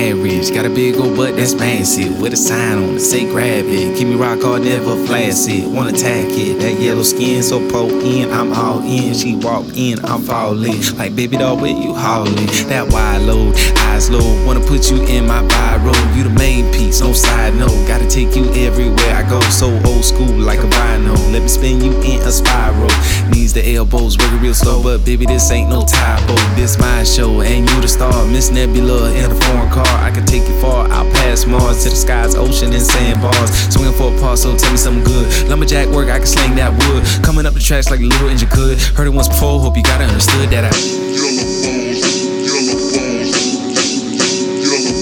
average. Got a big old butt that's massive, with a sign on it, say grab it. Keep me rock hard, never flash it. Wanna attack it, that yellow skin so potent, I'm all in. She walk in, I'm falling. Like baby doll, where you hauling? That wide load, eyes low. Wanna put you in my viral. You the main piece, no side note. Gotta take you everywhere I go. So old school like a rhino. Let me spin you in a spiral. Knees to elbows, working real slow, but baby this ain't no typo. This my show, and you the star. Miss Nebula in a foreign car. I can take you far, out past Mars to the skies, ocean, and sandbars. Swinging for a paw, so tell me something good. Lumberjack work, I can sling that wood. Coming up the tracks like a little engine could. Heard it once before, hope you got it understood that I